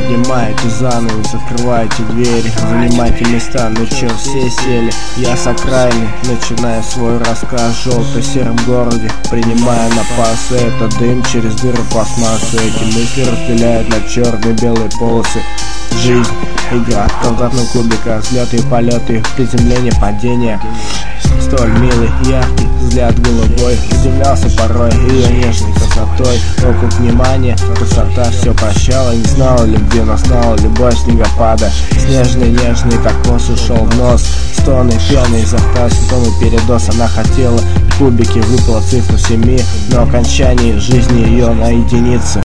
Поднимайте занавес, закрывайте двери, занимайте места, ну чё, все сели. Я с окраины, начинаю свой рассказ в желто-сером городе, принимая на пасы это дым через дыру пластмассы. Эти мысли разделяют на черные белые полосы. Жизнь, игра, в квадратном кубика, взлеты и полеты, приземление, падение. Столь милый, яркий взгляд головой, удивлялся порой ее нежной красотой. Вокруг внимания, красота все прощала, не знала любви, но знала любовь снегопада. Снежный, нежный кокос ушел в нос, стоны, пены изо рта, симптомы передоз. Она хотела в кубике, выпала цифра 7, но окончании жизни ее на единицы.